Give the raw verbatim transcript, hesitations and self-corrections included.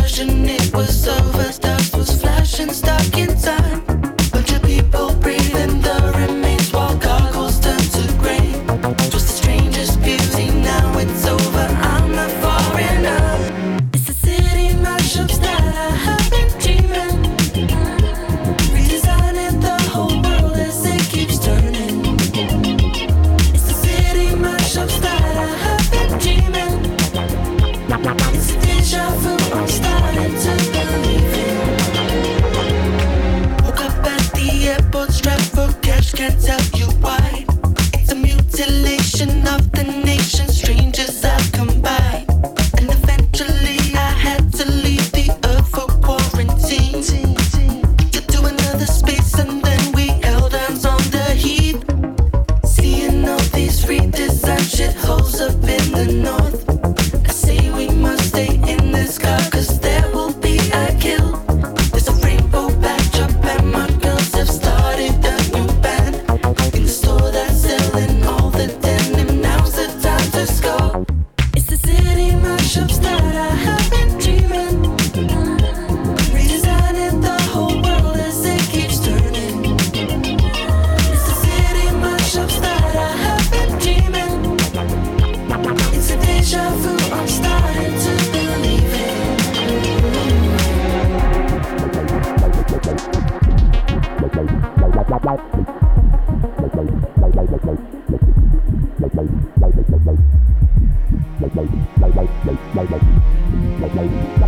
version, it was over. Stars was flashing, stuck in time. Bunch of people breathing the remains while goggles turn to grey. It was the strangest beauty, now it's over. I'm a foreigner. It's the city mashups that I have been dreaming. Redesigning the whole world as it keeps turning. It's the city mashups that I have been dreaming. It's a deja vu, I'm starting to believe it. Woke up at the airport, strapped for cash, can't tell you why. It's a mutilation of the nation, strangers have come by. And eventually I had to leave the earth for quarantine. To do another space and then we held hands on the heat. Seeing all these redesigned shitholes up in the north. I say we must stay in this car, cause there will be a kill. There's a rainbow backdrop and my girls have started a new band. In the store that's selling all the denim, now's the time to score. It's the city mashups that I have been dreaming. Redesigning the whole world as it keeps turning. It's the city mashups that I have been dreaming. It's a deja vu, I'm starting to believe it. Like, like, like, like, like, like, like, like, like, like, like, like, like,